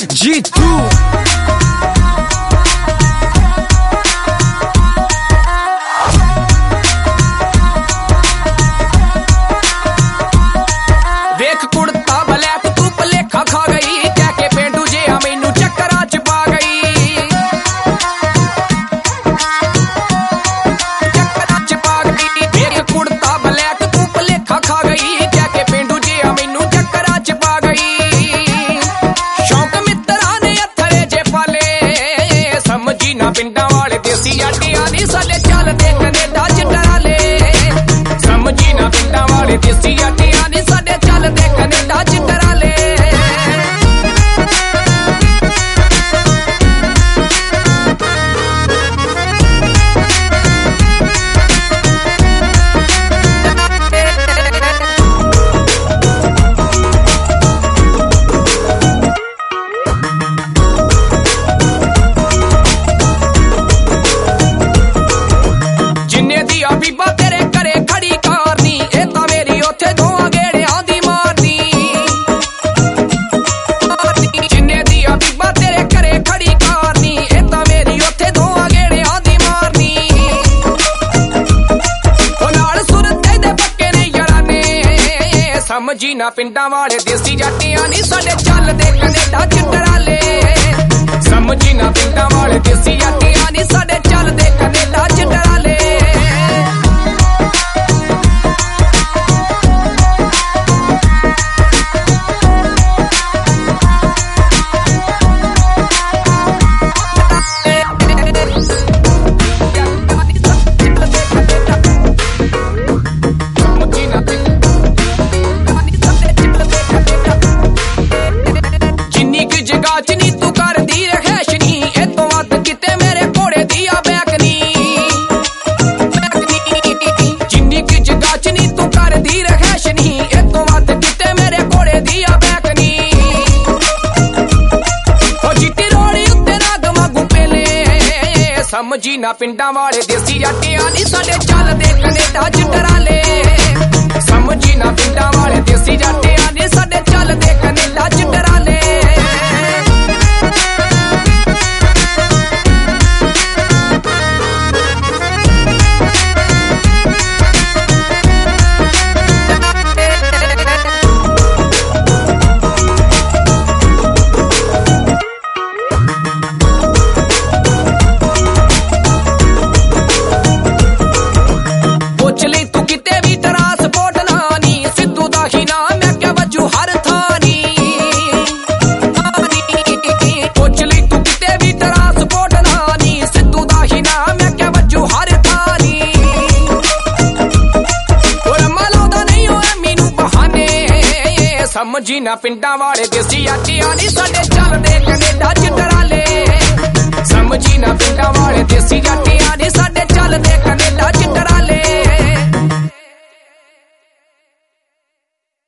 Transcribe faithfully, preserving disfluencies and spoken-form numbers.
जीतू देख कुड़ता ब्लैक तू भलेखा खा गई कह के पेंडू जे मैनू चक्करा च पा गई चक्करा च पा गई देख कुड़ता ब्लैक तू भलेखा खा गई कह के पेंडू जे मैनू चक्करा च पा गई शौक मित्रा ने अथरे जे पाले समझी ना पिंडा वाले देसी आटियां नी साडे चलदे कनेडा च डराले समझी ना पिंडा वाले देसी आटियां नी साडे चलदे कनेडा च डराले जिन्ने दी अबीबा तेरे घरे खड़ी कारनी ए तां मेरी ओथे दोआं गेड़ियां दी मारनी जिन्ने दी अबीबा तेरे घरे खड़ी कारनी ए तां मेरी ओथे दोआं गेड़ियां दी मारनी ओ नाल सुरते दे पक्के ने याराने समझी ना पिंडां वाले देसी जाटियां नी साडे चलदे कनेडा च डराले समझी ना पिंडां वाले देसी जाटियां नी साडे चलदे कनेडा च डराले जिन्नी की जगह च नी तू करदी रहैशनी ए तो वध किते मेरे घोड़े दी आ बैकनी जिन्नी की जगह च नी तू करदी रहैशनी ए तो वध किते मेरे घोड़े दी आ बैकनी ओ जिट्टी रोड़ी उत्ते नाग वांगू पेले समझी ना पिंडां वाले देसी आटियां नी साडे चलदे कनेडा च डराले समझी ना पिंडां वाले देसी जाटियां नी साडे चलदे कनेडा च डराले ਪੁੱਛ ਲਈ ਤੂੰ ਕਿਤੇ ਵੀ ਟਰਾਂਸਪੋਰਟ ਲਾਣੀ ਸਿੱਧੂ ਦਾ ਹੀ ਨਾਮ ਮੈਂ ਕਿਹਾ ਵਜੂ ਹਰ ਥਾਣੀ ਪੁੱਛ ਲਈ ਤੂੰ ਕਿਤੇ ਵੀ ਟਰਾਂਸਪੋਰਟ ਲਾਣੀ ਸਿੱਧੂ ਦਾ ਹੀ ਨਾਮ ਮੈਂ ਕਿਹਾ ਵਜੂ ਹਰ ਥਾਣੀ ਹੋਰ ਮਲਾਉਂਦਾ ਨਹੀਂ ਓਏ ਮੈਨੂੰ ਬਹਾਨੇ ਸਮਝੀ ਨਾ ਪਿੰਡਾਂ ਵਾਲੇ ਦੇਸੀ ਆਟਿਆਂ ਨੀ ਸਾਡੇ ਚੱਲਦੇ ਕਨੇਡਾ ਚ ਡਰਾ